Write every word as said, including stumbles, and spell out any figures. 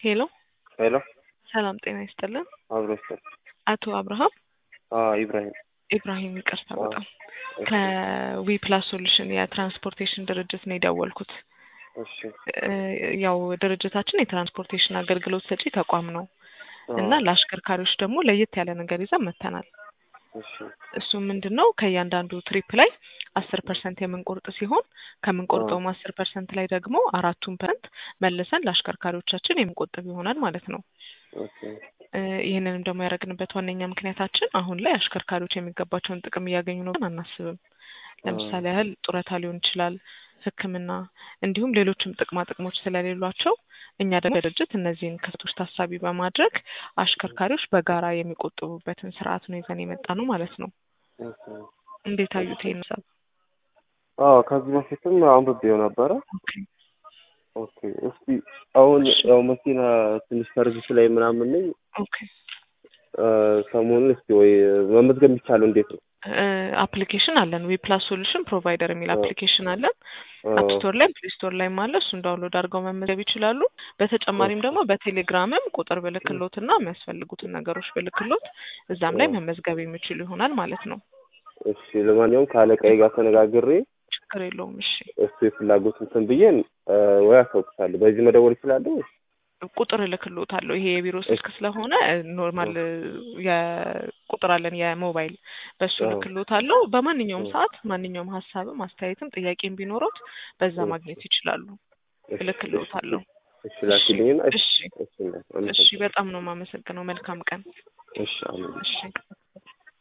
ሄሎ ሄሎ ሰላም ጤና ይስጥልን። አብሮሽ አቶ አብርሃም አ ኢብራሂም ኢብራሂም ይቅርታ አ በጣም ከዊ ፕላስ ሶሉሽን የትራንስፖርቴሽን ድርጅት ነው የደወልኩት። እሺ ያው ድርጅታችን የትራንስፖርቴሽን አገልግሎት ሰጪ ተቋም ነው አ እና ለአሽከርካሪዎች ደግሞ ለየት ያለ ነገር ይዘን መጥተናል። እሺ እሱ ምንድነው ከእያንዳንዱ ትሪፕ ላይ አስር ፐርሰንት የምንቆርጥ ሲሆን ከምንቆርጠው አስር ፐርሰንት ላይ ደግሞ አራቱን ፐርሰንት መልሰን ለአሽከርካሪዎቻችን የምንቆጥብ ይሆናል ማለት ነው። ኦኬ ይሄንንም ደግሞ ያደረግንበት ዋነኛ ምክንያታችን አሁን ላይ አሽከርካሪዎች የሚገባቸውን ጥቅም እያገኙ ነው ብለን አናስብም። ለምሳሌ ያህል ጡረታ ሊሆን ይችላል፣ ሕክምና እንዲሁም ሌሎችም ጥቅማ ጥቅሞች ስለሌሏቸው እኛ ደግሞ ድርጅት እነዚህን ክፍተቶች ታሳቢ በማድረግ አሽከርካሪዎች በጋራ የሚቆጥቡበትን ስርዓት ነው ይዘን የመጣ ነው ማለት ነው። ኦኬ እንዴት አዩት ይሄን ሀሳብ? አዎ ከዚህ በፊትም አንብቤው ነበረ። ኦኬ ኦኬ እስቲ አሁን ያው መኪና ትንሽ ሰርቪስ ላይ ምናምን ነኝ። ኦኬ ሰሞኑን እስቲ ወይ መመዝገብ የሚቻለው እንዴት ነው? አፕሊኬሽን አለን ዊ ፕላስ ሶሉሽን ፕሮቫይደር የሚል አፕሊኬሽን አለን። አፕ ስቶር ላይ ፕሌይ ስቶር ላይ ማለት እሱን ዳውንሎድ አድርገው መመዝገብ ይችላሉ። በተጨማሪም ደግሞ በቴሌግራምም ቁጥር ብልክሎትና የሚያስፈልጉትን ነገሮች ብልክሎት እዛም ላይ መመዝገብ የሚችሉ ይሆናል ማለት ነው። እሺ ለማንኛውም ካለቃዬ ጋር ተነጋግሬ ችግር የለውም። እሺ እሱ የፍላጎት እንትን ብዬ ወይ አሳውቅሻለሁ። በዚህ መደወል ይችላል? ቁጥር እልክልዎታለሁ። ይሄ የቢሮ ስልክ ስለሆነ ኖርማል የቁጥር አለን የሞባይል በሱ እልክልዎታለሁ። በማንኛውም ሰዓት ማንኛውም ሀሳብም አስተያየትም ጥያቄም ቢኖሩት በዛ ማግኘት ይችላሉ። እልክልዎታለሁ። እሺ ላኪልኝና እሺ እሺ በጣም ነው የማመሰግነው። መልካም ቀን። እሺ አሜን። እሺ